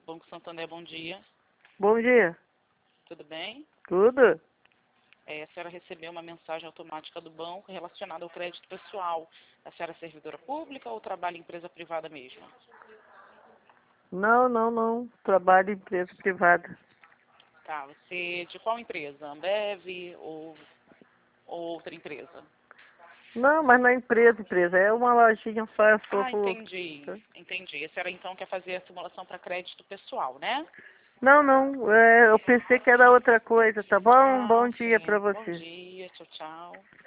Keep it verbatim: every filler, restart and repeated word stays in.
Banco Santander, bom dia. Bom dia. Tudo bem? Tudo? É, a senhora recebeu uma mensagem automática do banco relacionada ao crédito pessoal. A senhora é servidora pública ou trabalha em empresa privada mesmo? Não, não, não. Trabalho em empresa privada. Tá, você de qual empresa? Ambev ou, ou outra empresa? Não, mas na empresa, empresa. É uma lojinha só, eu sou Ah, por... entendi, entendi. A senhora então quer fazer a simulação para crédito pessoal, né? Não, não. É, eu pensei que era outra coisa, tá bom? Ah, Bom dia pra sim. Bom você. dia, tchau, tchau.